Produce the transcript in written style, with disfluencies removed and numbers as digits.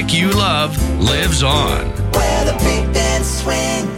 music you love lives on. Where the big dance swing.